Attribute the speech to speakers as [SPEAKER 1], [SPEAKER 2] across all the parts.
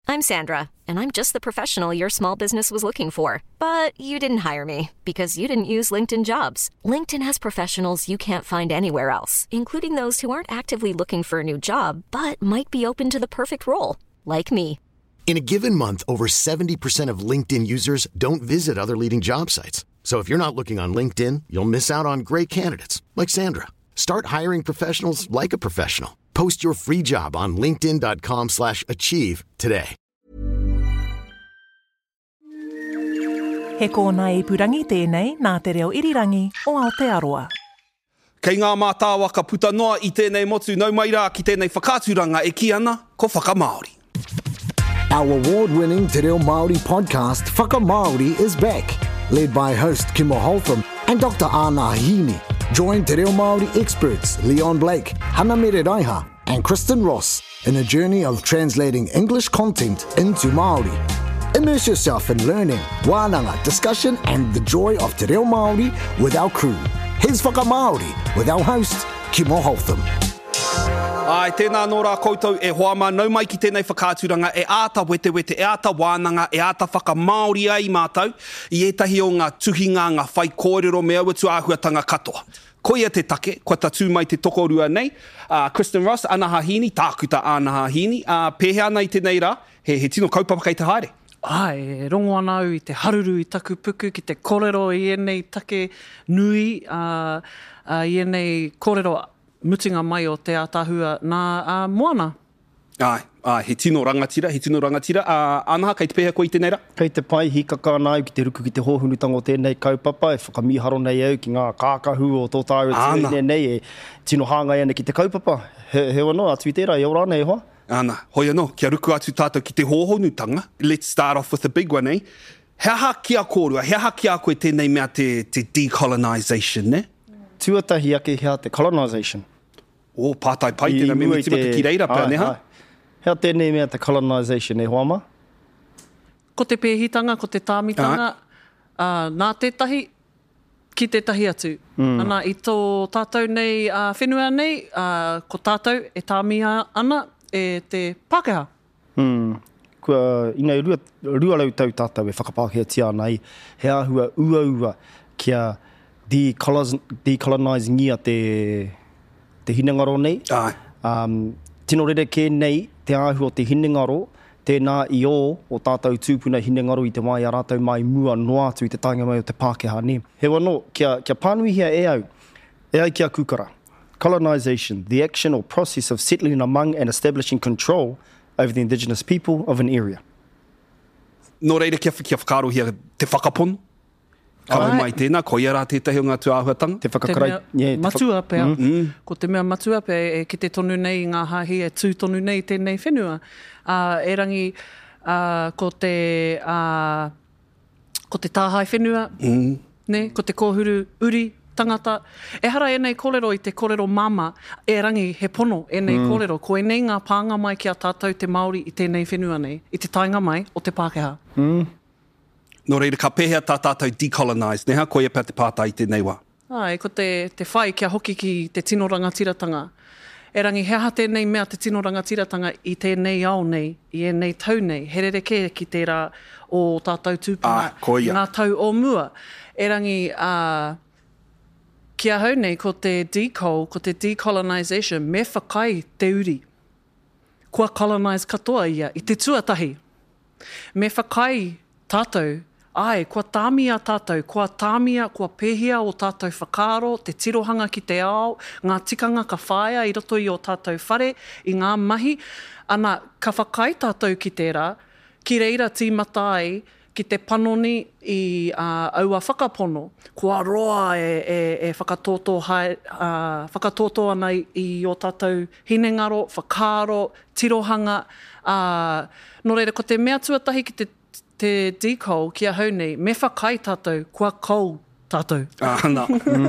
[SPEAKER 1] I'm Sandra, and I'm just the professional your small business was looking for. But you didn't hire me because you didn't use LinkedIn Jobs. LinkedIn has professionals you can't find anywhere else, including those who aren't actively looking for a new job, but might be open to the perfect role, like me.
[SPEAKER 2] In a given month, over 70% of LinkedIn users don't visit other leading job sites. So if you're not looking on LinkedIn, you'll miss out on great candidates like Sandra. Start hiring professionals like a professional. Post your free job on linkedin.com/achieve today.
[SPEAKER 3] He kōna ipurangi tēnei nā te reo irirangi o Aotearoa.
[SPEAKER 4] Kei ngā mātāwa ka puta noa I tēnei motu nau mai rā ki tēnei whakāturanga e ki ana ko Whakamaori.
[SPEAKER 5] Our award-winning Te Reo Māori podcast, Whakamaori, is back. Led by host Kimo Holtham and Dr. Ana Hini. Join Te Reo Māori experts Leon Blake, Hana Mere Raiha and Kristen Ross in a journey of translating English content into Māori. Immerse yourself in learning, wānanga, discussion and the joy of Te Reo Māori with our crew. Here's Whakamaori with our host, Kimo Holtham.
[SPEAKER 4] Ai, tēnā nō rā koutou e hoa nau mai ki tēnei whakāturanga e āta wete, e āta wānanga, e āta whakamaori ai mātou I etahi o ngā tuhinga, ngā whai kōrero me aua tu āhuatanga katoa. Ko ia te take, kua tatu mai te tokorua nei. Kristen Ross, Ana Hahini, tākuta Ana Hahini. Pēhea nei tēnei rā, he tino kaupapa kei te haere.
[SPEAKER 6] Ai, rongo ana au I te haruru I taku puku ki te kōrero I enei take nui, I enei kōrero mutinga mai o te atahua nā moana.
[SPEAKER 4] Ai, he tino rangatira. Ana, kei te pēhea ko I tēnei rā?
[SPEAKER 7] Kei te pai, hikaka ana au ki te ruku ki te hōhunutanga o tēnei kaupapa, e whakamiharo nei au ki ngā kākahu o tō tāu e nei e tino hāngai ana ki te kaupapa. He wano, atu I tērā, e ora nei hoa?
[SPEAKER 4] Ana, hoi anō, kia ruku atu tātou ki te hōhonutanga. Let's start off with the big one, eh? He aha kia kōrua, he aha kia koe tēnei mea te decolonisation, ne?
[SPEAKER 7] Tuatahi ake hea te colonisation.
[SPEAKER 4] O, pātai pai tēnā me me timata ki reira pēr, neha?
[SPEAKER 7] Hea tēnei mea te colonisation, e hoama?
[SPEAKER 6] Ko te pēhitanga, ko te tāmitanga, nā tētahi, ki tētahi atu. Ana, I tō tātou nei, whenua nei, ko tātou e tāmia ana e te Pākehā.
[SPEAKER 7] Kua ingai rua lau tau tātou e whakapākehā tia nei, he ahua ua kia decolonizing ia te hinengaro nei. Tino rere kē nei, te āhua o te hinengaro, tēnā I o tātou tūpuna hinengaro I te mai a rātou mai mua noa atu I te tainga mai o te Pākehā ne. He wano, kia pānuihia e au kia kukara. Colonisation, the action or process of settling among and establishing control over the indigenous people of an area.
[SPEAKER 4] Nō reira kia whakarohia te whakapono. Kamu mai tēnā, ko ia rā tētahi o ngā tuāhuatanga.
[SPEAKER 7] Te whakakarai.
[SPEAKER 6] Matua pēr. Ko te mea matua pēr, ki te tonu nei ngā hahi, e tū tonu nei tēnei whenua. E rangi, ko te tāhai whenua, ne? Ko te kōhuru uri, tangata. E hara enei kōrero I te kōrero mama, e rangi he pono enei kōrero. Ko enei ngā pānga mai ki a tātou te Māori I tēnei whenua nei, I te tainga mai o te Pākehā.
[SPEAKER 4] Nō reira, ka pēhea tā tātou decolonise, neha, ko ia pēr te pātai I tēnei wā.
[SPEAKER 6] Ai, ko te whai kia hoki ki te tino rangatiratanga. E rangi, he aha tēnei mea te tino rangatiratanga I tēnei ao nei, I enei tau nei, he rereke ki tērā o tātou tūpuna, ngā tau o mua. E rangi, kia hau nei, ko te decolonisation, me whakai te uri. Kua colonise katoa ia, I te tuatahi. Me whakai tātou, ai, kua tāmia tātou, kua pēhia o tātou whakaro, te tirohanga ki te ao, ngā tikanga ka whaia I roto I o tātou whare, I ngā mahi, ana ka whakai tātou ki tērā, ki reira tīmatai, ki te panoni I aua whakapono, kua roa e whakatoto ana I o tātou hinengaro, whakaro, tirohanga, nō reira, ko te mea tuatahi ki te decol kia hau nei, me whakai tātou, kua kou tātou.
[SPEAKER 4] Ana.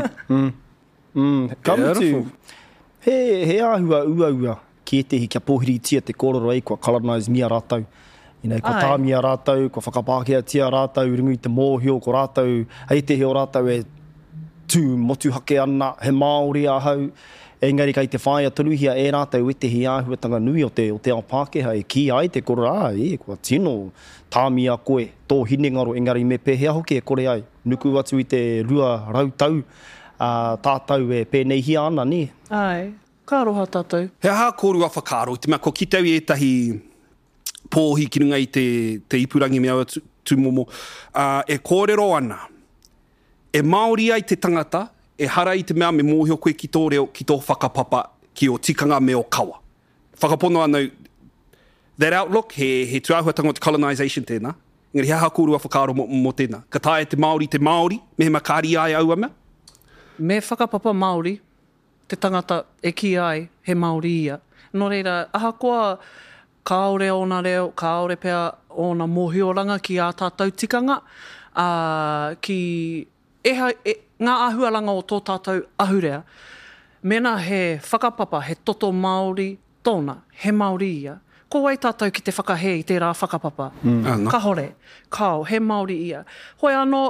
[SPEAKER 7] Kamutu, he āhua ua ki etehi kia pōhiri tia te kōrero ei, kua colonise mia rātou. Kua tāmia rātou, kua whakapākea tia rātou, ringu I te mōhio, ko rātou, hei te heo rātou e tū motu hake ana, he Māori ahau, Engari kai te whaia tonuhia e rātou e te hi āhuatanga nui o te ao Pākehā e ki ai te kora kua tino tāmi a koe tō hinengaro engari me pēhea hoki e kore ai. Nuku atu i te rua rautau tātou e pēnei hi ana ni.
[SPEAKER 6] Ai, ka roha tātou.
[SPEAKER 4] He aha kōrua whakaro, te mea ko ki tau e tahi pōhi ki runga i te ipurangi mea tūmomo. E kōrero ana, e Māori ai te tangata, e hara i te mea me mōhio koe ki tō reo, ki tō whakapapa, ki o tikanga me o kawa. Whakapono anau, that outlook, he tuahuatanga o te colonisation tēnā. Ngari he aha kōrua whakaro mo tēnā. Ka tae te Māori, me he makari ai aua mea?
[SPEAKER 6] Me whakapapa Māori, te tangata e ki ai, he Māori ia. Nō reira, ahakoa kāore ona reo, kāore pia ona mōhioranga ki a tātou tikanga, ki ngā ahuaranga o tō tātou ahurea. Mena he whakapapa, he toto Māori tōna, he Māori ia. Ko wai tātou ki te whakahe i tērā whakapapa. Ka hore, kao, he Māori ia. Hoi anō,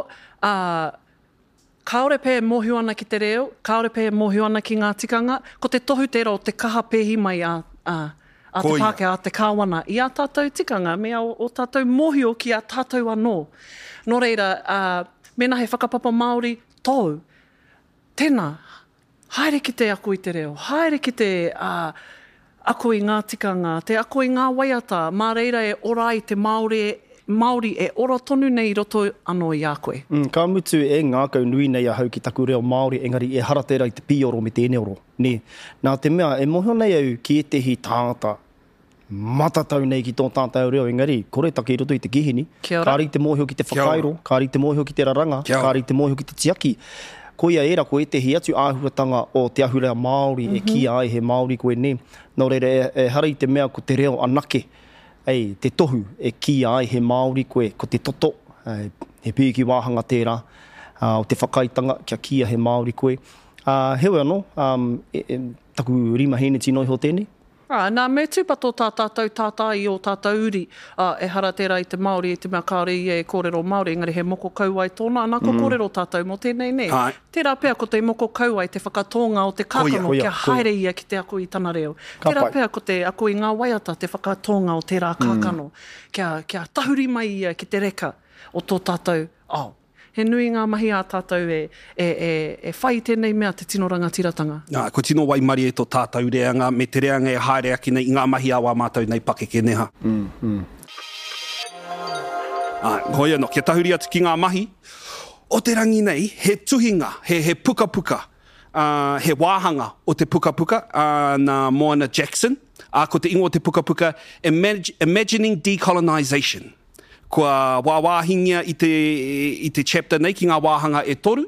[SPEAKER 6] kaore pē mōhio ana ki te reo, kaore pē mōhio ana ki ngā tikanga, ko te tohu tērā o te kaha pēhi mai a te Pākehā, a te kāwana. I a tātou tikanga, mea o tātou mōhio ki a tātou anō. Nō reira, mena he whakapapa Māori tōu, tēnā, haere ki te aku i te reo, haere ki te aku i ngā tikanga, te aku i ngā waiata, mā reira e ora i te Māori e ora tonu nei roto anō i a koe.
[SPEAKER 7] Ka mutu e ngākau nui nei a hau ki taku reo Māori, engari e hara tērā i te pioro me tēne oro. Nā te mea, e mohio nei au ki e te hi tāngata, matatau nei ki tō tātou reo, engari, kore take i roto i te kihini. Kāri te mōhio ki te whakairo, kāri te mōhio ki te raranga, kāri te mōhio ki te tiaki. Koia era ko e te hi atu āhuatanga o te ahurea Māori e ki ai he Māori koe ne. Nō reira e hara i te mea ko te reo anake, te tohu e ki ai he Māori koe, ko te toto, he pīki wāhanga tērā, o te whakaitanga kia kia he Māori koe. Heoi anō, taku rima hene tino i ho tēnei?
[SPEAKER 6] Nā me tūpato tā tātou tātai o tātou uri e hara tērā i te Māori, e te mea kāore i e kōrero Māori, engari he moko kauai tōna, anā ko kōrero tātou mo tēnei nei. Tērā pēr ko te moko kauai, te whakatonga o te kākano, kia haere ia ki te aku i tana reo. Tērā pēr ko te aku i ngā waiata, te whakatonga o tērā kākano, kia tahuri mai ia ki te reka o tō tātou ao. He nui ngā mahi a tātou e whai tēnei mea te tino rangatiratanga.
[SPEAKER 4] Ko tino waimari e tō tātou reanga, me te reanga e haere aki nei ngā mahi a wā mātou nei pakeke neha. Hoi anō, kia tahuri atu ki ngā mahi, o te rangi nei, he tuhinga, he puka puka, he wāhanga o te puka puka, nā Moana Jackson, ko te ingo o te puka puka, Imagining Decolonisation. Kua wāwāhingia i te chapter nei ki ngā wāhanga e toru.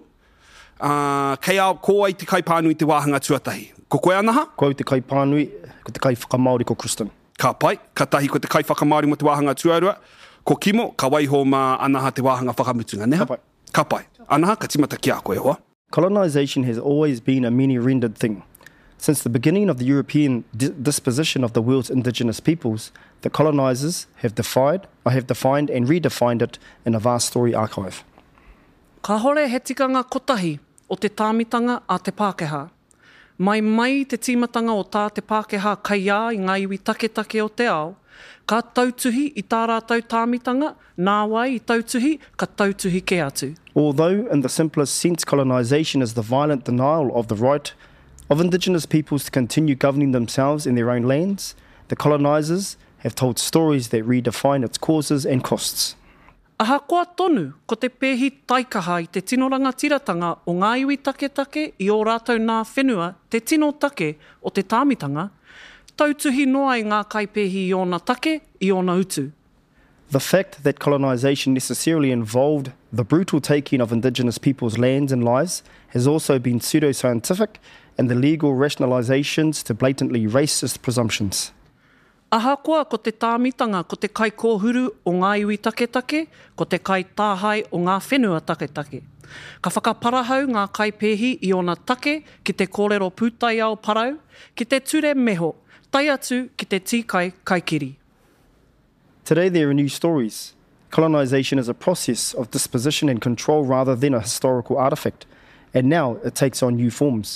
[SPEAKER 4] Kei au ko ai te kaipānui te wāhanga tuatahi. Ko koe anaha?
[SPEAKER 7] Ko au te kaipānui, ko te kai whakamāori ko Kristen.
[SPEAKER 4] Ka pai, ka tahi ko te kai whakamāori mo te wāhanga tuarua. Ko Kimo, ka waiho mā anaha te wāhanga whakamutunga neha.
[SPEAKER 7] Ka pai.
[SPEAKER 4] Ka pai. Anaha, ka timata ki a koe hoa.
[SPEAKER 7] Colonisation has always been a many-rendered thing. Since the beginning of the European disposition of the world's indigenous peoples, the colonisers have defined and redefined it in a vast story archive.
[SPEAKER 6] Ka hore he tikanga kotahi o te tāmitanga a te Pākehā. Mai te tīmatanga o tā te Pākehā kai ā i ngā iwi take o te ao, ka tautuhi i tā rātou tāmitanga, nā wai i tautuhi, ka tautuhi ke atu.
[SPEAKER 7] Although in the simplest sense colonisation is the violent denial of the right of indigenous peoples to continue governing themselves in their own lands, the colonisers have told stories that redefine its causes and costs.
[SPEAKER 6] Ahakoa tonu ko te pēhi taikaha i te tino rangatiratanga o ngā iwi take i o rātou nā whenua te tino take o te tāmitanga, tautuhi noa i ngā kaipēhi i ona take i ona utu.
[SPEAKER 7] The fact that colonisation necessarily involved the brutal taking of indigenous people's lands and lives has also been pseudoscientific and the legal rationalisations to blatantly racist presumptions.
[SPEAKER 6] Ahakoa ko te tāmitanga ko te kai kōhuru o ngā iwi take, ko te kai tāhai o ngā whenua take. Ka whakaparahau ngā kai pēhi i ona take ki te kōrero pūtai ao parau, ki te ture meho, tai atu ki te tīkai kaikiri.
[SPEAKER 7] Today there are new stories. Colonisation is a process of disposition and control rather than a historical artefact, and now it takes on new forms.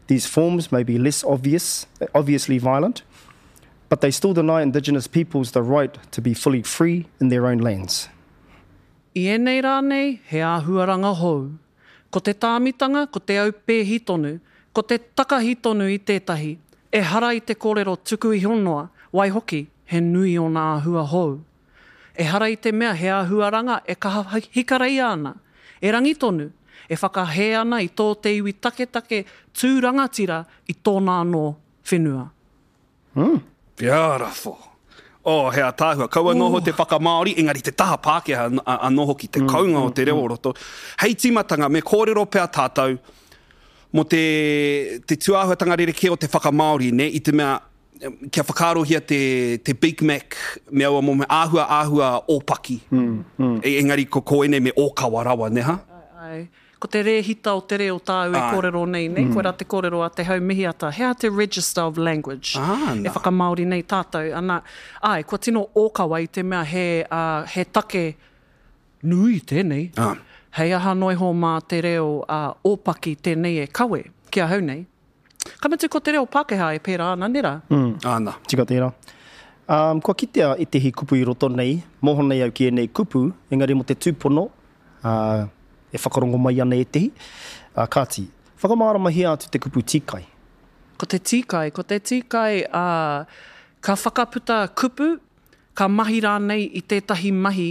[SPEAKER 7] These forms may be less obviously violent, but they still deny Indigenous peoples the right to be fully free in their own lands.
[SPEAKER 6] I enei rānei, he āhuaranga hou. Ko te tāmitanga, ko te aupēhi tonu, ko te takahi tonu i tētahi, e hara i te kōrero tuku i honnoa, wai hoki, he nui o nā āhua hou. E hara i te mea he āhuaranga e kaha hikarei ana, e rangi tonu, e whakahe ana i tō te iwi take tūrangatira i tōna anō whenua.
[SPEAKER 4] Beautiful. Oh, hea tāhua. Kaua noho te whakamaori, engari te taha Pākehā anoho ki te kaunga o te reo roto. Hei timatanga, me kōrero pēr tātou, mo te tuāhuatanga rereke o te whakamaori, ne, i te mea, kia whakarohia te Big Mac, mea ua mo me āhua ōpaki. Engari ko ene me ōkawarawa, neha?
[SPEAKER 6] Ai. Ko te rehita o te reo tāu e kōrero nei, koe rā te kōrero a te haumihi ata. Hea te Register of Language. E whakamaori nei tātou. Ana, kua tino ōkawa i te mea he take nui tēnei. Hei aha noi ho mā te reo ōpaki tēnei e kawe, kia hau nei. Kamatu ko te reo Pākehā e pērā ana, nera?
[SPEAKER 4] Ana.
[SPEAKER 7] Tika tērā. Kua kitea i te hi kupu i roto nei, moho nei au ki e nei kupu, engari mo te tūpono, e whakarongo mai ana e tehi. Kāti, whakamāramahi atu te kupu tīkai.
[SPEAKER 6] Ko te tīkai, ka whakaputa kupu, ka mahi rānei i tētahi mahi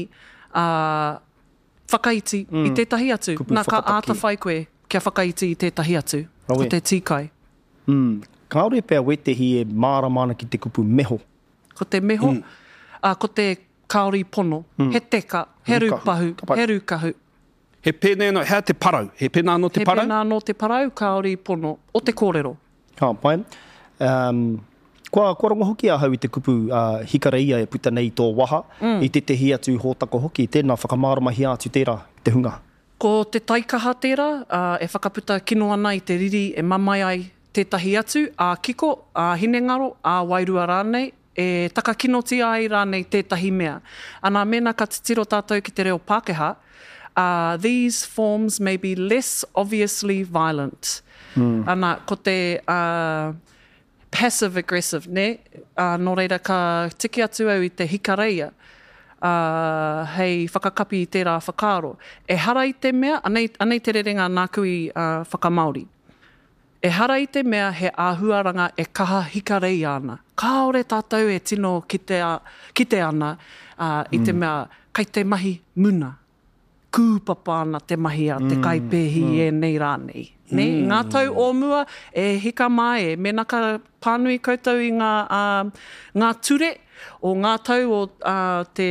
[SPEAKER 6] whakaiti i tētahi atu. Nā ka ātawhai koe kia whakaiti i tētahi atu. Ko te tīkai.
[SPEAKER 7] Kāore pēr wetehi e māramana ki te kupu meho.
[SPEAKER 6] Ko te meho, ko te kaori pono, he teka, he rūpahu, he rūkahu.
[SPEAKER 4] He pēnei no, hea te parau. He pēnā no te parau?
[SPEAKER 6] He pēnā no te parau, kaori pono, o te kōrero.
[SPEAKER 7] Pai. Kua rongo hoki a hau i te kupu hikareia e puta nei tō waha, i te tehi atu hōtako hoki, tēnā whakamāramahi atu tērā, te hunga.
[SPEAKER 6] Ko te taikaha tērā, e whakaputa kino ana i te riri, e mamai ai tētahi atu, a kiko, a hinengaro, a wairua rānei, e takakinotia ai rānei tētahi mea. Ana mena ka titiro tātou ki te reo Pākehā, these forms may be less obviously violent. Ana, ko te passive-aggressive, ne? Nō reira ka tiki atu au i te hikareia, hei whakakapi i tērā whakaro. E hara i te mea, anei te rerenga nāku i whakamaori. E hara i te mea he āhuaranga e kaha hikarei ana. Kāore tātou e tino ki te ana i te mea, kai te mahi muna. Kūpapa ana te mahi a te kaipēhi e nei rānei. Ne? Ngā tau o mua e hika mai e mena ka pānui koutou i ngā ture o ngā tau o te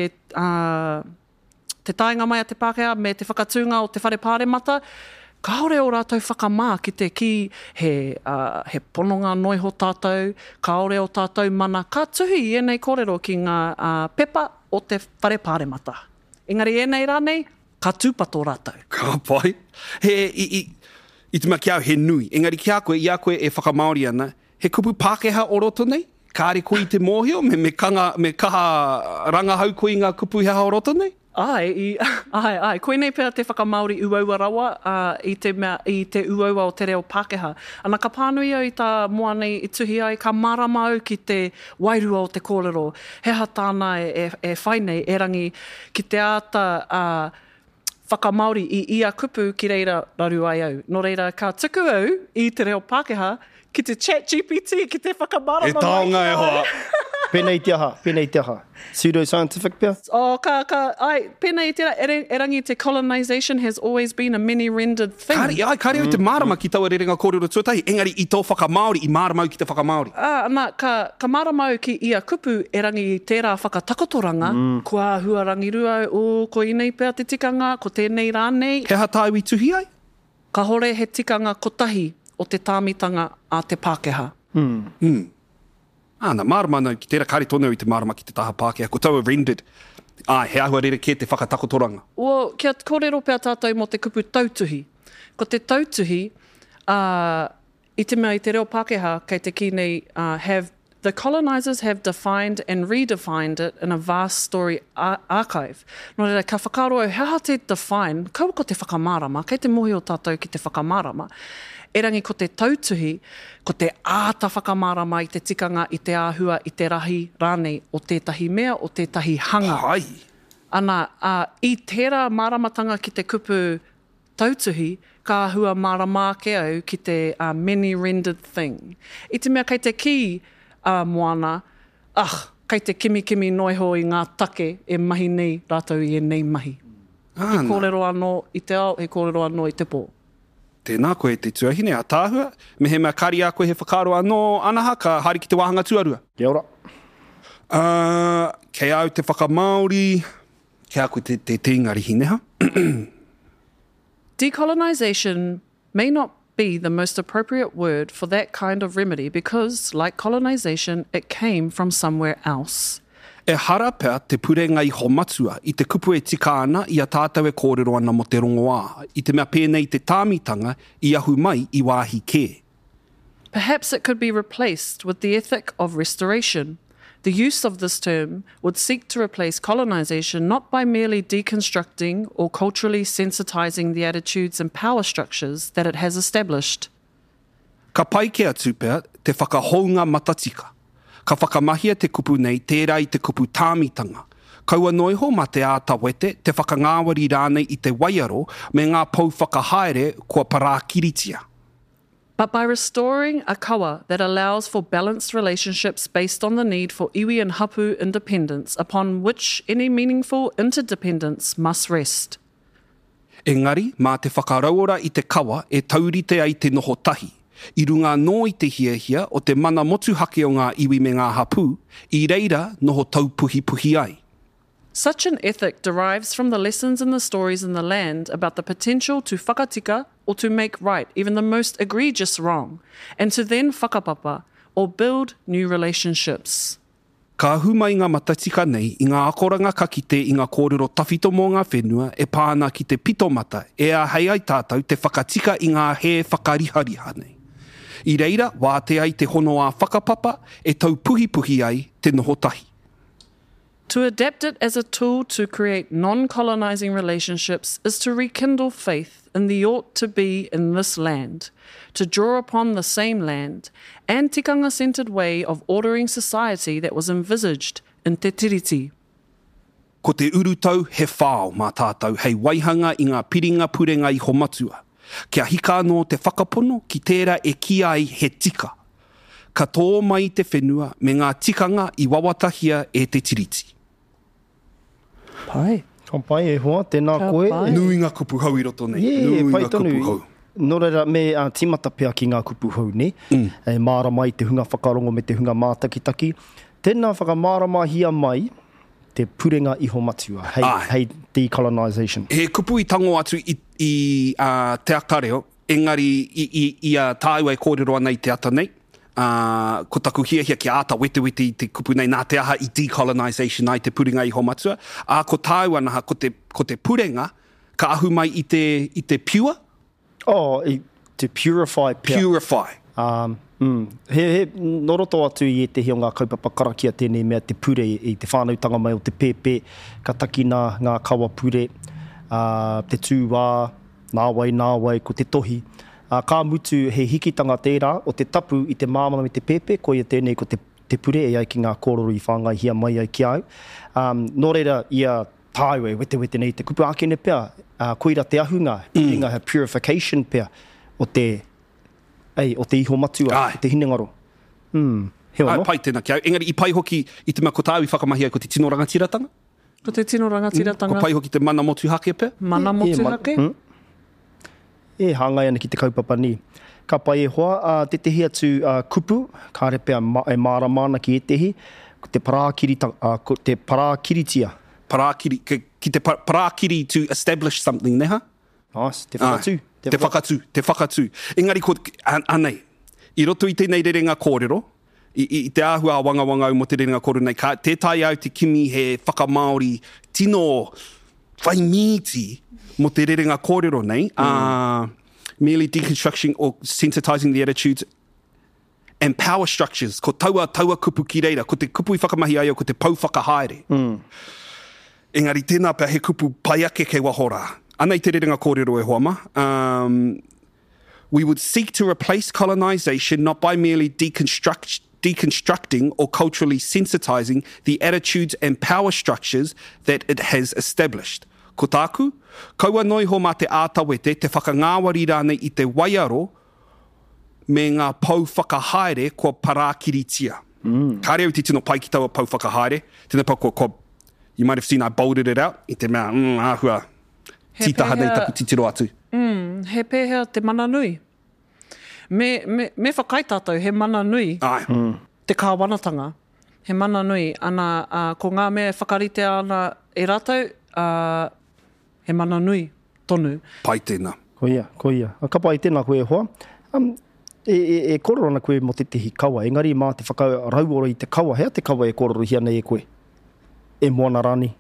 [SPEAKER 6] taenga mai a te Pākehā me te whakatunga o te whare pāremata. Kaore o rātou whakamā ki te ki he pononga noiho tātou, kaore o tātou mana, ka tuhi i enei kōrero ki ngā pepa o te whare pāremata. Engari enei rānei, ka tūpato rātou.
[SPEAKER 4] Ka pai. I te mea he nui. Engari i a koe e whakamaori ana, he kupu Pākehā o roto nei? Kāre koe i te mōhio, me kaha rangahau koe i ngā kupu heha o roto nei?
[SPEAKER 6] Ai. Koe nei pēr te whakamaori uaua rawa i te uaua o te reo Pākehā. Ana ka pānui au i tā moa nei i tuhi ai, ka marama au ki te wairua o te kōrero. Heha tāna e whai nei, e rangi ki te āta whakamaori i ia kupu ki reira raru ai au. Nō reira ka tuku au i te reo Pākehā ki te ChatGPT, ki te whakamarama.
[SPEAKER 4] E taonga e hoa.
[SPEAKER 7] Pēnei te aha. Pseudo-scientific pia?
[SPEAKER 6] Pēnei te e rangi te colonization has always been a mini-rendered thing.
[SPEAKER 4] Kāre au te marama ki taua rerenga kōrero tuatahi, engari i tō whakamaori, i maramau ki te whakamaori.
[SPEAKER 6] Ana, ka maramau ki ia kupu e rangi tērā whakatakotoranga, kua hua rangi rua o ko inei pēr te tikanga, ko tēnei rānei.
[SPEAKER 4] He hatāu i tuhi ai?
[SPEAKER 6] Ka hore he tikanga kotahi o te tāmitanga a te Pākehā.
[SPEAKER 4] Nā marama nau ki tērā kāre tonu i te marama ki te taha Pākehā, ko taua rendered. He ahua rere ke te whakatakotoranga.
[SPEAKER 6] Kia kōrero pēr tātou mo te kupu tautuhi. Ko te tautuhi, i te mea i te reo Pākehā, kei te ki nei, the colonizers have defined and redefined it in a vast story archive. Nō reira, ka whakaro au, hea te define, kaua ko te whakamārama, kei te mohi o tātou ki te whakamārama. Erangi ko te tautuhi, ko te āta whakamarama i te tikanga, i te āhua, i te rahi rānei o tētahi mea, o tētahi hanga.
[SPEAKER 4] Hai.
[SPEAKER 6] Ana, i tērā maramatanga ki te kupu tautuhi, ka hua marama ke au ki te many-rendered thing. I te mea kei te ki moana, kei te kimi noiho i ngā take e mahi nei rātou i e nei mahi. He kōrero anō i te ao, he kōrero anō i te pō.
[SPEAKER 4] Tēnā koe te tuahine a tāhua. Me he mea kari a koe he whakaro anō anaha ka hari ki te wāhanga tuarua.
[SPEAKER 7] Kia ora.
[SPEAKER 4] Kei au te whakamaori, kei au koe te tīngari hineha.
[SPEAKER 6] Decolonisation may not be the most appropriate word for that kind of remedy because, like colonisation, it came from somewhere else.
[SPEAKER 4] E hara pea te purenga I homatua I te kupu e tika ana I a tātou e kōrero ana mo te rongoā. I te mea pēnei te tāmitanga I ahu mai I wāhi kē.
[SPEAKER 6] Perhaps it could be replaced with the ethic of restoration. The use of this term would seek to replace colonisation not by merely deconstructing or culturally sensitising the attitudes and power structures that it has established.
[SPEAKER 4] Ka pai ke atu pea te whakahounga matatika. Ka whakamahia te kupu nei tērā I te kupu tāmitanga. Kaua noiho ma te ātawete te whakangāwari rānei I te waiaro me ngā pou whakahaere kua parakiritia.
[SPEAKER 6] But by restoring a kawa that allows for balanced relationships based on the need for iwi and hapu independence, upon which any meaningful interdependence must rest.
[SPEAKER 4] Engari, mā te whakarauora I te kawa e taurite ai te noho tahi. I runga nō I te hiahia o te mana motuhake o ngā iwi me ngā hapu, I reira noho taupuhi ai.
[SPEAKER 6] Such an ethic derives from the lessons in the stories in the land about the potential to whakatika or to make right even the most egregious wrong, and to then whakapapa or build new relationships.
[SPEAKER 4] Ka humai ngā matatika nei I ngā akoranga ka kite I ngā kōrero tawhito mō ngā whenua e pāna ki te pitomata e a hei ai tātou te whakatika I ngā he whakarihariha nei. I reira, wā te ai te hono a whakapapa e tau puhi ai te noho tahi.
[SPEAKER 6] To adapt it as a tool to create non-colonising relationships is to rekindle faith in the ought-to-be in this land, to draw upon the same land, and tikanga-centred way of ordering society that was envisaged in Te Tiriti.
[SPEAKER 4] Ko te urutau he whāo mā tātou hei waihanga I ngā piringa purenga I homatua. Kia hika anō te whakapono ki tērā e ki ai he tika. Ka tō mai te whenua me ngā tikanga I wawatahia e te tiriti.
[SPEAKER 6] Pai.
[SPEAKER 7] Ka pai e hoa, tēnā koe.
[SPEAKER 4] Nui ngā kupu hau I roto nei.
[SPEAKER 7] Nui
[SPEAKER 4] ngā kupu hau.
[SPEAKER 7] Nō reira me timata pea ki ngā kupu hau ne. E māra mai te hunga whakarongo me te hunga mātakitaki. Tēnā whakamārama hia mai te purenga I homatua. Hei decolonisation.
[SPEAKER 4] He kupu I tango atu I te akareo. Engari I a tāua e kōrero ana I te ata nei. Ko taku hiahia ki āta wete I te kupu nei nā te aha I decolonisation ai te purenga I homatua. Ko tāu anaha ko te purenga ka ahu mai I te pure?
[SPEAKER 7] To purify pia.
[SPEAKER 4] Purify.
[SPEAKER 7] He noroto atu I te hi o ngā kaupapa karakia tēnei mea te pure I te whānautanga mai o te pēpē, ka takina ngā kawa pure, te tūwā, nāwai ko te tohi. Ka mutu he hikitanga tērā o te tapu I te māmana me te pēpē, ko ia tēnei ko te pure e ai ki ngā kōrero I whāngai hia mai ai ki au. Nō reira ia tāue wete nei te kupu ākene pea, koira te ahunga, inga he purification pea o te iho matua, o te hinengaro. He ono?
[SPEAKER 4] Pai tēnā ki au. Engari I pai hoki I te mea ko tāu I whakamahi ai ko te tino rangatiratanga?
[SPEAKER 6] Ko te tino rangatiratanga.
[SPEAKER 4] Ko pai hoki te mana motuhake pea?
[SPEAKER 6] Mana motuhake?
[SPEAKER 7] E hāngai ana ki te kaupapa ni. Ka pai e hoa, te tehi atu kupu, ka repea e māramana ki e tehi, ko te parakiritia.
[SPEAKER 4] Ki te parakiri to establish something, neha?
[SPEAKER 7] Nice, te whakatū.
[SPEAKER 4] Te whakatū. Engari ko anei, I roto I tēnei rerenga kōrero, I te āhua a wangawanga mo te rerenga kōrero nei, ka tētai au te kimi he whakamaori tino whaimiti mo te rerenga kōrero nei, merely deconstructing or sensitising the attitudes and power structures, ko taua kupu ki reira, ko te kupu I whakamahi ai o ko te pau whakahaere. Engari tēnā pia he kupu pai ake kei wahora. Ana I te rerenga kōrero e hoama. We would seek to replace colonization not by merely deconstructing or culturally sensitizing the attitudes and power structures that it has established. Ko tāku, kaua noi ho mā te ātawete te whakangāwari rānei I te waiaro me ngā pau whakahaere kua parakiritia. Ka reo te tino pai ki taua pau whakahaere, tino pau kua, you might have seen I bolded it out, I te mea, āhua, tītaha nei taku titiro atu.
[SPEAKER 6] He pēhea te mana nui. Me whakai tātou, he mana nui.
[SPEAKER 4] Ai.
[SPEAKER 6] Te kāwanatanga. He mana nui. Ana, ko ngā mea whakarite ana e rātou, he mana nui tonu.
[SPEAKER 4] Pai tēnā.
[SPEAKER 7] Ko ia. A kapa I tēnā koe hoa. E kororo ana koe mo te tehi kawa. Engari mā te whakarauora I te kawa. Hea te kawa e kororo hia nei e koe? E moana rani.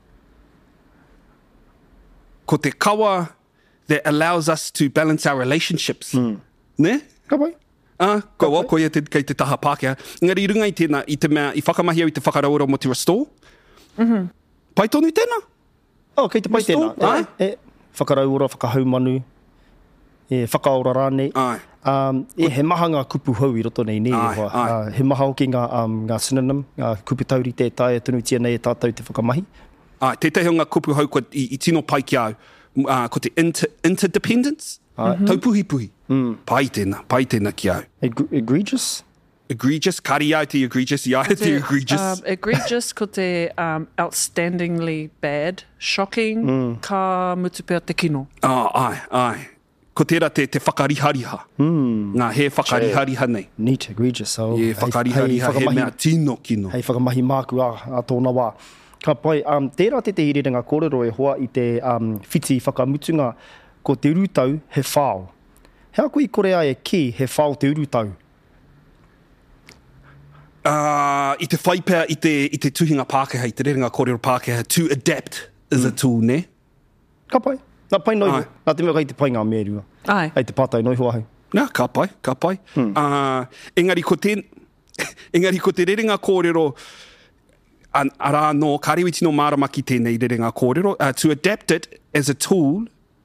[SPEAKER 4] Ko te kawa that allows us to balance our relationships. Ne?
[SPEAKER 7] Ka pai.
[SPEAKER 4] Ko ia kei te taha Pākehā. Engari runga I tēnā, I te mea, I whakamahia I te whakaraura mo te restore. Pai tonu tēnā?
[SPEAKER 7] Kei te pai tēnā. Whakaraura, whakahaumanu, whakaora rānei. He maha ngā kupu hau I roto nei ne. He maha hoki ngā synonym, ngā kupu tauri tētai e tunu tia nei e tātou te whakamahi.
[SPEAKER 4] Tētai ho ngā kupu hau ko I tino pai ki au. Ko te interdependence. Tau puhi. Pai tēnā ki au.
[SPEAKER 7] Egregious?
[SPEAKER 4] Egregious, kari au te egregious, ia te egregious.
[SPEAKER 6] Egregious ko te outstandingly bad, shocking, ka mutu pēr te kino.
[SPEAKER 4] Ai. Ko tērā te whakarihariha. Ngā he whakarihariha nei.
[SPEAKER 7] Neat, egregious.
[SPEAKER 4] Whakarihariha he mea tino kino.
[SPEAKER 7] Hei whakamahi māku a tōna wā. Ka pai, tērā te hirenga kōrero e hoa I te whiti whakamutunga ko te urutau he whao. Hea koe I korea e ki he whao te urutau?
[SPEAKER 4] I te whaipea I te tuhinga Pākehā, I te rerenga kōrero Pākehā, to adapt is a tool, ne?
[SPEAKER 7] Ka pai. Nā pai noi ho. Nā te mea kai te pai ngā mea rua.
[SPEAKER 6] Ai.
[SPEAKER 7] Hei te pātai noi ho ahau.
[SPEAKER 4] Nā, ka pai. Engari ko te rerenga kōrero arā no, ka rewi tino marama ki tēnei rerenga kōrero, to adapt it as a tool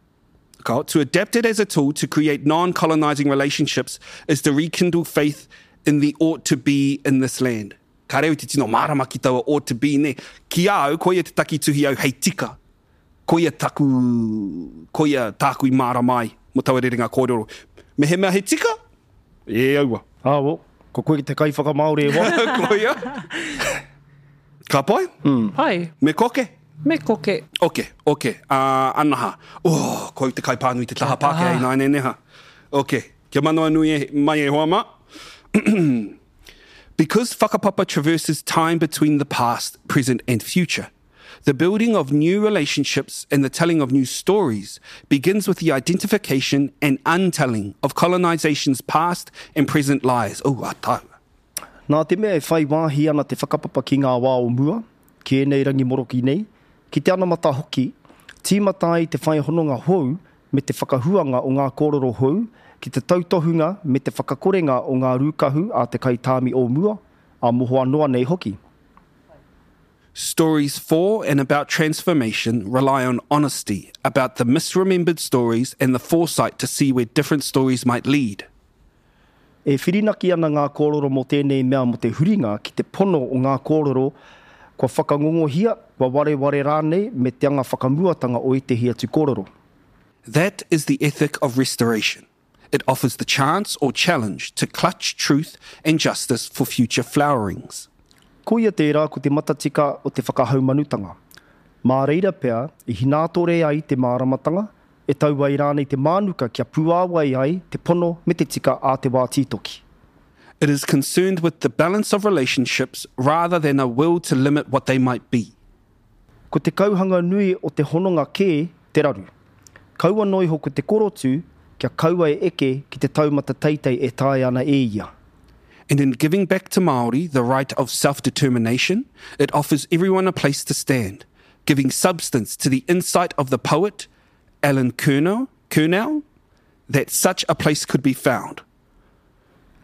[SPEAKER 4] to create non-colonizing relationships is to rekindle faith in the ought to be in this land. Ka rewi te tino marama ki taua ought to be ne. Ki au, ko ia te taki tuhi au hei tika. Ko ia tāku I maramai mo taua rerenga kōrero. Me he mea he tika? E aua.
[SPEAKER 7] Wo. Ko koe te kai whakamāori e wā.
[SPEAKER 4] Ko ia. Ka pai?
[SPEAKER 6] Pai.
[SPEAKER 4] Me koke?
[SPEAKER 6] Me koke.
[SPEAKER 4] Okay. Anaha. Ko te kai pānui te taha Pākehā I nāne neha. Okay. Kia manoa nui mai e hoa mā. Because whakapapa traverses time between the past, present and future, the building of new relationships and the telling of new stories begins with the identification and untelling of colonization's past and present lies. Atau.
[SPEAKER 7] Nā te mea e whai wāhi ana te whakapapa ki ngā wā o mua, ki e nei rangi moroki nei, ki te ana mata hoki, tīmata I te whai hononga hou me te whakahuanga o ngā kōrero hou, ki te tautohunga me te whakakorenga o ngā rūkahu a te kaitāmi o mua, a mohoa noa nei hoki.
[SPEAKER 4] Stories for and about transformation rely on honesty about the misremembered stories and the foresight to see where different stories might lead.
[SPEAKER 7] E whirinaki ana ngā kōrero mo tēnei mea mo te huringa ki te pono o ngā kōrero kua whakangongohia, kua ware rānei me te anga whakamuatanga o I te hia tu kōrero.
[SPEAKER 4] That is the ethic of restoration. It offers the chance or challenge to clutch truth and justice for future flowerings.
[SPEAKER 7] Ko ia tērā ko te matatika o te whakahaumanutanga. Mā reira pea, I hinatore ai te māramatanga, e tau ai rānei te mānuka kia puāwai ai te pono me te tika a te wā tītoki.
[SPEAKER 4] It is concerned with the balance of relationships rather than a will to limit what they might be.
[SPEAKER 7] Ko te kauhanga nui o te hononga kē, te raru. Kaua noi ho ko te korotu, kia kaua e eke ki te taumata teitei e tae ana e ia.
[SPEAKER 4] And in giving back to Māori the right of self-determination, it offers everyone a place to stand, giving substance to the insight of the poet, Alan Kurnell, that such a place could be found.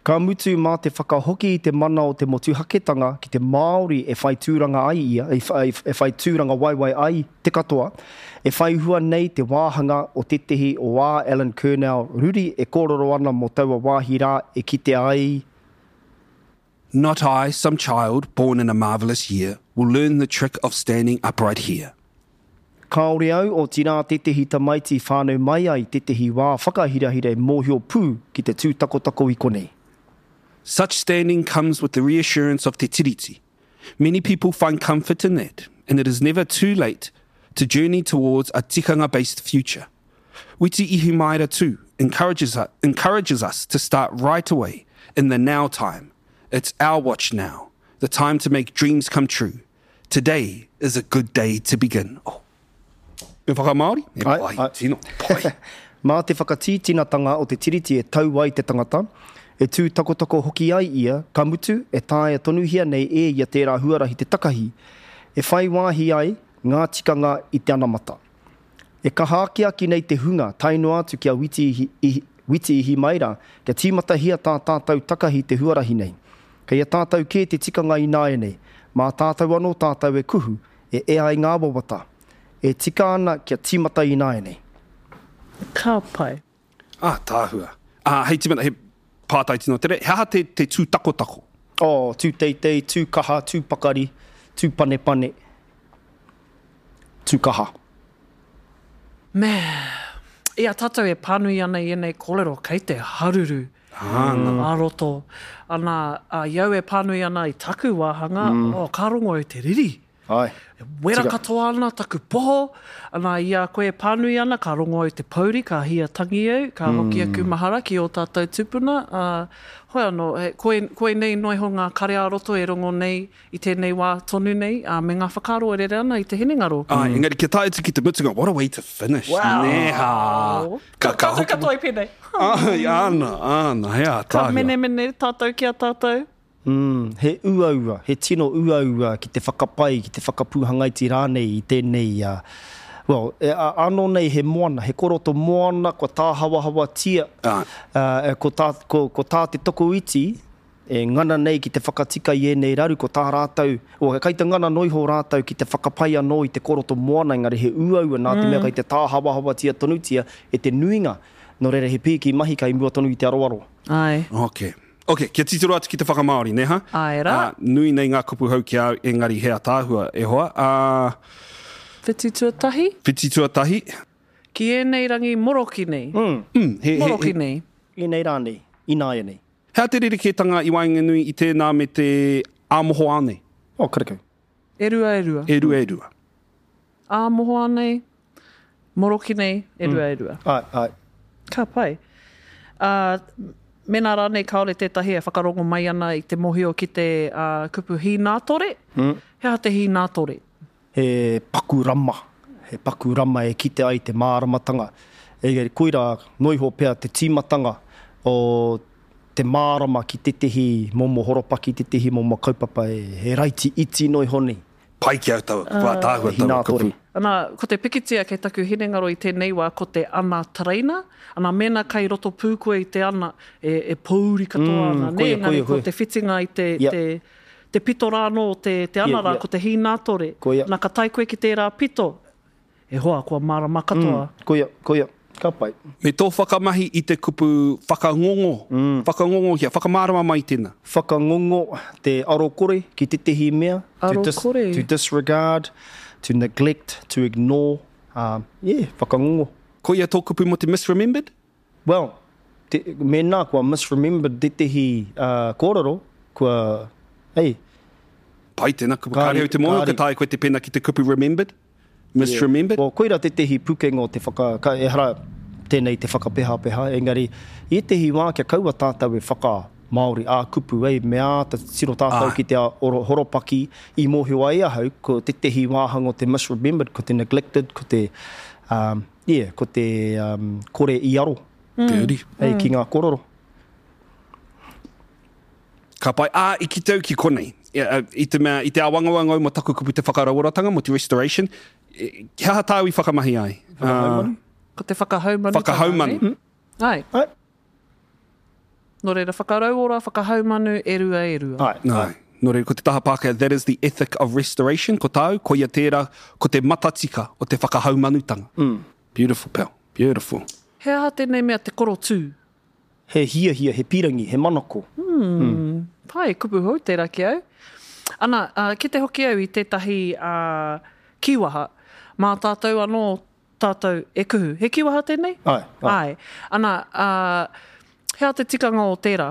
[SPEAKER 7] Ka mutu mā te whakahoki I te mana o te motu haketanga ki te Māori e whai tūranga ai ia, e whai tūranga waiwai ai te katoa, e whai hua nei te wāhanga o tetehi o wā Alan Kernell ruri e kōrero ana mo taua wāhi rā e kite ai.
[SPEAKER 4] Not I, some child born in a marvellous year, will learn the trick of standing upright here.
[SPEAKER 7] Kāore au o tīrā tetehi tamaiti whānau mai ai tetehi wā whakahirahira e mōhio pū ki te tūtakotako I konei.
[SPEAKER 4] Such standing comes with the reassurance of te tiriti. Many people find comfort in that, and it is never too late to journey towards a tikanga-based future. Witi Ihumaera too encourages us to start right away in the now time. It's our watch now, the time to make dreams come true. Today is a good day to begin. Oh. Me whaka Māori? E pai, tino, pai.
[SPEAKER 7] Mā te whakatītinatanga o te tiriti e tau ai te tangata, e tū takotako hoki ai ia, ka mutu e tāia tonuhia nei e ia tērā huarahi te takahi, e whai wāhi ai ngā tikanga I te anamata. E kahākia ki nei te hunga, taino atu kia witi ihi maira, kia tīmata hia tā tātou takahi te huarahi nei. Kei a tātou kē te tikanga I nāe nei, mā tātou anō tātou e kuhu, e ai ngā wawata. E tika ana kia tīmata I nāe nei.
[SPEAKER 6] Ka pai.
[SPEAKER 4] Tāhua. Hei timana, he pātai tino tere, he aha te tū tako.
[SPEAKER 7] Tū teitei, tū kaha, tū pakari, tū pane, tū kaha.
[SPEAKER 6] Mē, ia tātou e pānui ana I nei kōrero kei te haruru. Aroto. Ana, iau e pānui ana I taku wāhanga, ka rongo e te riri.
[SPEAKER 7] Ai.
[SPEAKER 6] Wera katoa ana, taku poho. Ana, ia koe pānui ana, ka rongo I te pauri, ka hia tangi au, ka hoki aku mahara ki o tātou tupuna. Hoi anō, koe nei noi ho ngā kare aroto e rongo nei I tēnei wā tonu nei, me ngā whakaro e rere ana I te hinengaro.
[SPEAKER 4] Engari, kia tae ki te mutunga, what a way to finish.
[SPEAKER 6] Wow.
[SPEAKER 4] Neha.
[SPEAKER 6] Tātou katoa I pēnei.
[SPEAKER 4] Ana, hea, tāhua.
[SPEAKER 6] Ka mene tātou ki a tātou.
[SPEAKER 7] He uaua, he tino uaua ki te whakapai, ki te whakapuhangaiti rānei I tēnei. Anō nei he moana, he koroto moana, ko tā hawa tia, ko tā te toko iti, e ngana nei ki te whakatika I nei raru, ko tā rātau, kei te ngana noiho rātau ki te whakapai anō I te koroto moana, engari he uaua nā te mea kei te tā hawa tia tonutia, e te nuinga, no reira he pīki mahi kai mua tonu I te aroaro.
[SPEAKER 6] Ai.
[SPEAKER 4] Ok, kia titiro atu ki te whakamaori, neha?
[SPEAKER 6] Ai rā.
[SPEAKER 4] Nui nei ngā kupu hau ki au, engari hea tāhua e hoa.
[SPEAKER 6] Whiti tuatahi?
[SPEAKER 4] Whiti tuatahi.
[SPEAKER 6] Ki e nei rangi moroki nei. Moroki nei.
[SPEAKER 7] I nei rā nei, I nāia nei.
[SPEAKER 4] Hea te rereketanga I Wainganui I tēnā me te āmoho ānei?
[SPEAKER 7] Karekau.
[SPEAKER 6] Erua. Āmoho ānei, moroki nei, erua.
[SPEAKER 7] Ai.
[SPEAKER 6] Ka pai. Mena rānei kaore tētahi e whakarongo mai ana I te mohio ki te kupu hīnātore. Hea te hīnātore?
[SPEAKER 7] He pakurama. He pakurama e kite ai te māramatanga. Koira noiho pēr te tīmatanga o te mārama ki tetehi momo horopaki, tetehi momo kaupapa he raiti iti noi honi.
[SPEAKER 4] Pai ki au tau, tāhua tau kupu.
[SPEAKER 6] Ana, ko te pikitia kei taku hinengaro I tēnei wā, ko te ana traina, ana mena kai roto pūkua I te ana e pauri katoa ana. Engari, ko te whitinga I te pito rāno o te ana rā, ko te hīnātore. Nā ka tai koe ki tērā pito, e hoa kua mārama katoa.
[SPEAKER 7] Koia, ka pai.
[SPEAKER 4] Me tō whakamahi I te kupu whakangongo. Whakangongo hia, whakamārama mai tēnā.
[SPEAKER 7] Whakangongo, te arokore ki tetehi mea.
[SPEAKER 6] Arokore.
[SPEAKER 7] To disregard, to neglect, to ignore. Whakangongo.
[SPEAKER 4] Koia tō kupu mo te misremembered?
[SPEAKER 7] Well, mena kua misremembered tetehi kōrero, kua,
[SPEAKER 4] Pai tēnā kupu kāre au te moho, ka tae koe te pena ki te kupu remembered? Misremembered?
[SPEAKER 7] Koira tetehi pukengo te e hara tēnei te whakapeha, engari, I tehi wā kia kaua tātou e whaka Māori a kupu, mea ta siro tātou ki te horopaki I mōhio ai ahau, ko tetehi wāhango te misremembered, ko te neglected, ko te, ko te kore I aro.
[SPEAKER 4] Beauty.
[SPEAKER 7] Ki ngā kororo.
[SPEAKER 4] Ka pai, I ki tau ki konei. I te awangawanga mo taku kupu te whakarauratanga, mo te restoration. Kia ha tāu I whakamahi ai?
[SPEAKER 6] Ko te whakahaumanu.
[SPEAKER 4] Whakahaumanu.
[SPEAKER 6] Ai. No reira whakarauora, whakahaumanu, e rua.
[SPEAKER 4] Ai. No reira, ko te taha Pākehā, that is the ethic of restoration, ko tau, ko ia tērā, ko te matatika o te whakahaumanutanga. Beautiful, pal. Beautiful.
[SPEAKER 6] He aha tēnei mea te koro tū.
[SPEAKER 7] He hia, he pirangi, he manako.
[SPEAKER 6] Pai, kupu hou tērā ki au. Ana, ki te hoki au I tētahi kiwaha, mā tātou anō tātou e kuhu. He kiwaha tēnei? Ai. Ana, hea te tikanga o tērā?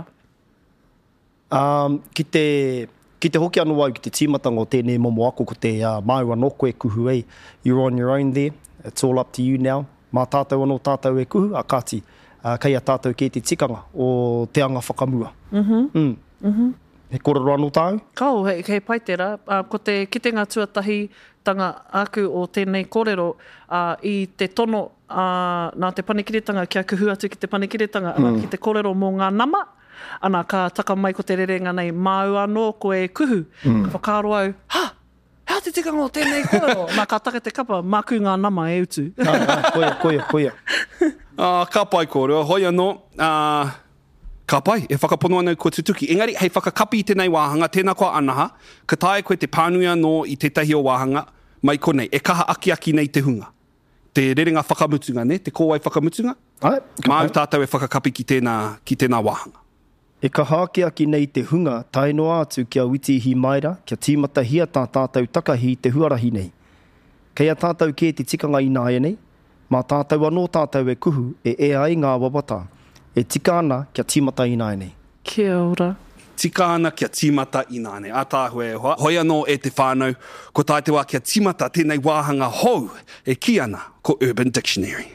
[SPEAKER 7] Ki te hoki anu au ki te tīmatanga o tēnei momo ako ko te māua noko e kuhu ei. You're on your own there. It's all up to you now. Mā tātou anō tātou e kuhu, a kāti. Kei a tātou ki te tikanga o te anga whakamua. He kororo anō tāu?
[SPEAKER 6] Kau, hei pai tērā. Ko te kitenga tuatahi tanga aku o tēnei kōrero I te tono nā te panikiretanga kia kuhu atu ki te panikiretanga ana ki te kōrero mō ngā nama. Ana ka taka mai ko te rerenga nei māu anō ko e kuhu. Ka whakaro au, hea te tikanga o tēnei kōrero. Nā ka taka te kapa, māku ngā nama e utu.
[SPEAKER 7] Koia.
[SPEAKER 4] Ka pai kōrero, hoi anō, ka pai, e whakapono anau ko tutuki. Engari, hei whakakapi I tēnei wāhanga, tēnā kua anaha, ka tae koe te pānui anō I tētahi o wāhanga, mai konei, e kaha aki nei te hunga. Te rerenga whakamutunga, ne? Te kōwai whakamutunga. Māu tātou e whakakapi ki tēnā wāhanga.
[SPEAKER 7] E ka hākeaki nei te hunga, tae noa atu kia witihi maira, kia tīmata hia tā tātou takahi te huarahi nei. Kei a tātou ki te tikanga I nāia nei, mā tātou anō tātou e kuhu, e ai ngā wawata, e tika ana kia tīmata I nāia nei.
[SPEAKER 6] Kia ora.
[SPEAKER 4] Tika ana kia tīmata I nāia nei. A tāhue, hoi anō e te whānau, ko tae te wā kia tīmata tēnei wāhanga hou, e ki ana ko Urban Dictionary.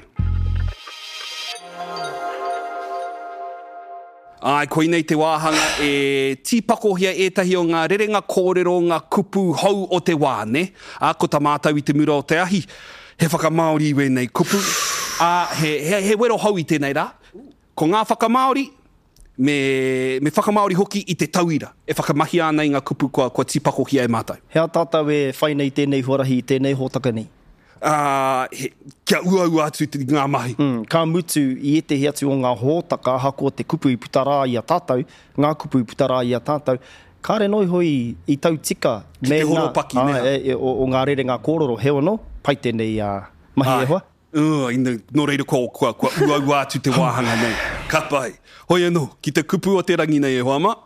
[SPEAKER 4] Ai, koe nei te wāhanga e tīpakohia etahi o ngā rerenga kōrero ngā kupu hou o te wā, ne? Ko ta mātau I te mura o te ahi, he whakamaori I nei kupu. He wero hou I tēnei rā. Ko ngā whakamaori, me whakamaori hoki I te tauira. E whakamahi ānei ngā kupu kua tīpakohia e mātau.
[SPEAKER 7] Hea tātou e whai nei tēnei huarahi I tēnei hōtaka nei?
[SPEAKER 4] Kia ua atu te ngā mahi.
[SPEAKER 7] Ka mutu I te hiatu o ngā hōtaka hako te kupu I putarā I a tātou, ngā kupu I putarā I a tātou. Kāre noi hoi I tau tika.
[SPEAKER 4] Ki te horopaki, nea.
[SPEAKER 7] O ngā rerenga kōrero, heo no, pai tēnei mahi e hoa.
[SPEAKER 4] No reira kua ua atu te wāhanga nei. Ka pai. Hoi anō, ki te kupu o te rangi nei e hoa ma.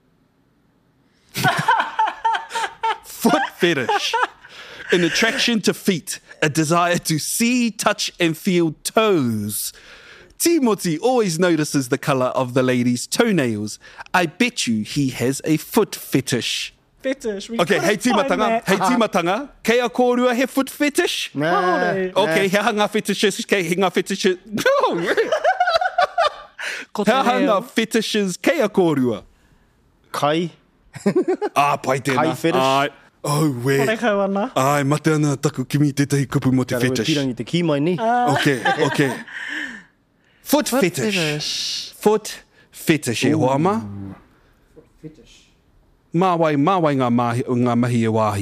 [SPEAKER 4] Foot fetish. An attraction to feet, a desire to see, touch and feel toes. Timothy always notices the colour of the lady's toenails. I bet you he has a foot fetish.
[SPEAKER 6] Fetish.
[SPEAKER 4] Okay, hei tīmatanga. Kei a kōrua he foot fetish? Okay, he ngā fetishes, he ngā fetishes. He ngā fetishes, kei a kōrua?
[SPEAKER 7] Kai.
[SPEAKER 4] Pai tēnā.
[SPEAKER 7] Kai fetish.
[SPEAKER 6] Kore kau ana.
[SPEAKER 4] Ai, mate ana taku kimi tētahi kupu mo te fetish.
[SPEAKER 7] Pirangi te ki mai ni.
[SPEAKER 4] Okay. Foot fetish. Foot fetish e hoa ma. Foot fetish. Māwai ngā mahi e wāhi.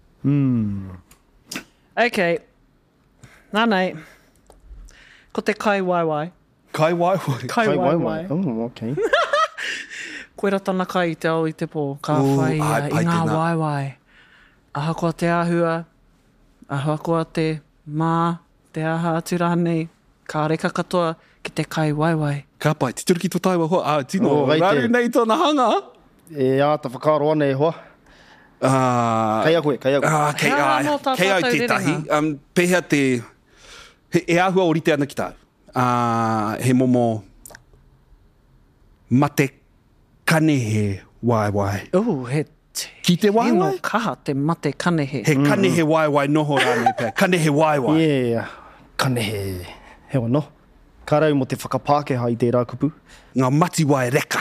[SPEAKER 6] Okay. Nā nei. Ko te kai waiwai.
[SPEAKER 4] Kai waiwai?
[SPEAKER 6] Kai waiwai.
[SPEAKER 7] Oh, okay.
[SPEAKER 6] Koe ratana kai I te au I te pō. Ka whai I ngā waiwai. Aha koa te āhua, aha koa te mā, te aha atu rānei, ka reka katoa ki te kai waiwai.
[SPEAKER 4] Ka pai, te turu ki tō taiwa hoa, tino, raru nei tōna hanga.
[SPEAKER 7] E āta whakaro ana e hoa. Kei a koe.
[SPEAKER 4] Kei au tētahi, pēhea te, e āhua orite ana ki tau. He momo, mate kanehe waiwai.
[SPEAKER 6] He
[SPEAKER 4] Ki te waiwai?
[SPEAKER 6] Heno kaha te mate kanehe.
[SPEAKER 4] He kanehe waiwai noho rānei pēr. Kanehe waiwai.
[SPEAKER 7] Yeah, kanehe. Hewa no. Ka rau mo te whakapākeha I tērā kupu.
[SPEAKER 4] Ngā mati wai reka.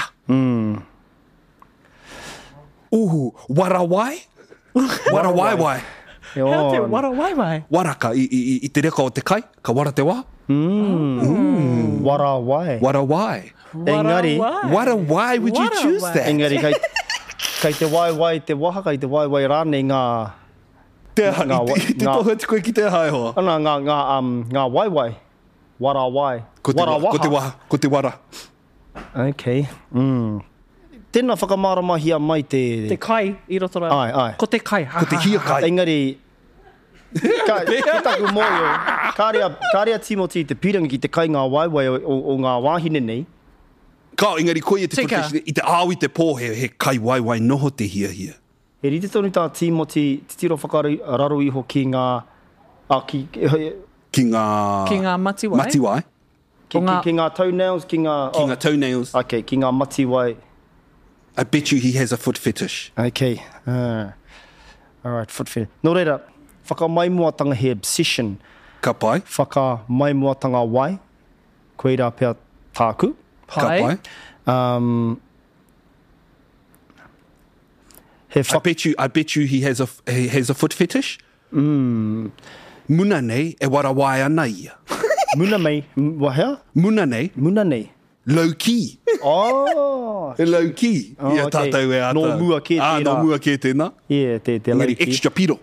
[SPEAKER 4] Warawai? Warawaiwai.
[SPEAKER 6] Hea te warawaiwai.
[SPEAKER 4] Waraka I te reka o te kai. Ka wara te wā.
[SPEAKER 7] Warawai.
[SPEAKER 4] Warawai.
[SPEAKER 7] Engari.
[SPEAKER 4] Why would you choose that?
[SPEAKER 7] Engari, kei te waiwai te waha, kei te waiwai rānei ngā...
[SPEAKER 4] Te aha, I te tohu atu koe ki te aha e hoa.
[SPEAKER 7] Ngā waiwai. Warawai.
[SPEAKER 4] Ko te wara.
[SPEAKER 7] Okay. Tēnā whakamarama mai te...
[SPEAKER 6] Te kai, I roto rā.
[SPEAKER 7] Ai.
[SPEAKER 6] Ko te kai.
[SPEAKER 4] Ko te hia kai.
[SPEAKER 7] Engari, te taku moio, kārea Timothy te pirangi ki te kai ngā waiwai o ngā wāhine nei.
[SPEAKER 4] Ka, engari koe e te
[SPEAKER 6] Tika.
[SPEAKER 4] professional, I te āwi te pō he kai waiwai noho te hia.
[SPEAKER 7] He rite tonu tā Timothy, te tiro whakararo iho ki ngā...
[SPEAKER 4] Ki ngā...
[SPEAKER 6] Ki ngā matiwai.
[SPEAKER 4] Matiwai.
[SPEAKER 7] Ki ngā toenails, ki ngā...
[SPEAKER 4] Ki ngā toenails.
[SPEAKER 7] Okay, ki ngā matiwai.
[SPEAKER 4] I bet you he has a foot fetish.
[SPEAKER 7] Okay. Alright, foot fetish. Nō reira, whakamaimuatanga he obsession.
[SPEAKER 4] Ka pai.
[SPEAKER 7] Whakamaimuatanga wai. Koe rā pia tāku.
[SPEAKER 4] Ka pai. I bet you he has a foot fetish. Muna nei e warawai ana ia.
[SPEAKER 7] Muna mei, wahea?
[SPEAKER 4] Muna nei.
[SPEAKER 7] Muna nei.
[SPEAKER 4] Low key.
[SPEAKER 7] Oh.
[SPEAKER 4] Low key.
[SPEAKER 7] Oh,
[SPEAKER 4] Ia
[SPEAKER 7] okay.
[SPEAKER 4] tātou e ata.
[SPEAKER 7] Nō mua ke tērā.
[SPEAKER 4] Nō mua ke tēnā.
[SPEAKER 7] Yeah, te
[SPEAKER 4] Engari,
[SPEAKER 7] lauki.
[SPEAKER 4] extra piro.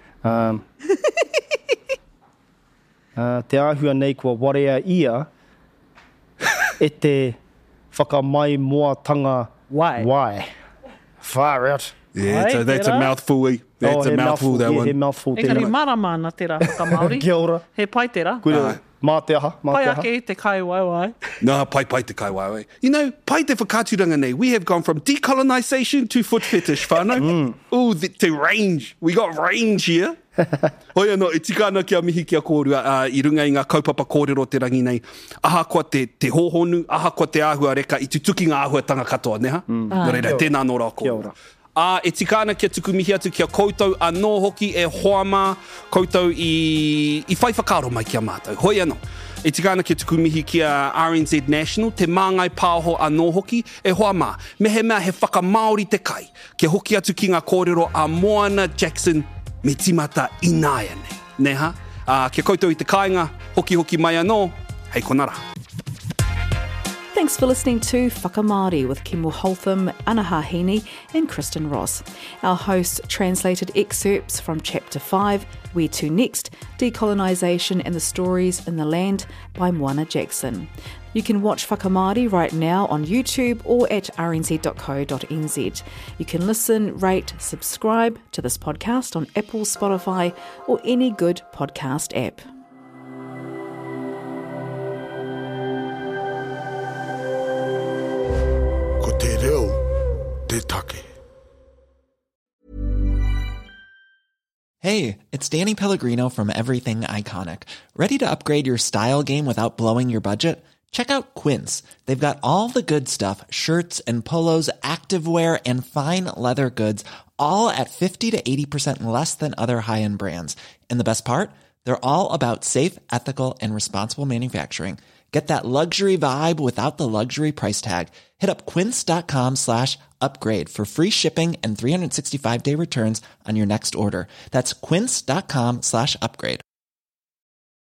[SPEAKER 7] Te āhua nei kua warea ia e te whakamaimuatanga
[SPEAKER 6] Wai.
[SPEAKER 7] Far out.
[SPEAKER 4] Yeah,
[SPEAKER 6] Ai,
[SPEAKER 4] that's a
[SPEAKER 6] tērā.
[SPEAKER 4] mouthful. That's a mouthful, that
[SPEAKER 7] yeah,
[SPEAKER 4] one.
[SPEAKER 7] he mouthful.
[SPEAKER 6] Engari, marama ana tērā whakamāori.
[SPEAKER 7] Kia ora.
[SPEAKER 6] He pai tērā.
[SPEAKER 7] Kura, mā te aha, mā
[SPEAKER 6] Pai
[SPEAKER 7] te aha.
[SPEAKER 6] ake I te kai waiwai.
[SPEAKER 4] No, pai te kai waiwai. You know, pai te whakaturanga nei. We have gone from decolonisation to foot fetish, whānau. Ooh, the range. We got range here. Hoi anō, e tika ana kia mihi kia kōrua I runga I ngā kaupapa kōrero te rangi nei. Aha koa te hōhonu, aha koa te āhua reka I tutuki ngā āhuatanga katoa, neha? Nō reira, tēnā nō rā kōrua. E tika ana kia tuku mihi atu kia koutou anō hoki e hoama koutou I whai whakaro mai kia mātou. Hoi anō. E tika ana kia tuku mihi kia RNZ National, te māngai pāho anō hoki e hoama. Me he mea he whakamaori te kai. Kia hoki atu ki ngā kōrero a Moana Jackson me timata inaia nei. Neha? Kia koutou I te kāinga, hoki mai anō. Hei konara.
[SPEAKER 8] Thanks for listening to Whakamāori with Kimo Holtham, Ana Hahini and Kristen Ross. Our host translated excerpts from Chapter 5, Where to Next? Decolonisation and the Stories in the Land by Moana Jackson. You can watch Whakamāori right now on YouTube or at rnz.co.nz. You can listen, rate, subscribe to this podcast on Apple, Spotify or any good podcast app.
[SPEAKER 5] Ko te reo, te take.
[SPEAKER 9] Hey, it's Danny Pellegrino from Everything Iconic. Ready to upgrade your style game without blowing your budget? Check out Quince. They've got all the good stuff, shirts and polos, activewear, and fine leather goods, all at 50 to 80% less than other high-end brands. And the best part? They're all about safe, ethical, and responsible manufacturing. Get that luxury vibe without the luxury price tag. Hit up quince.com/upgrade for free shipping and 365-day returns on your next order. That's quince.com/upgrade.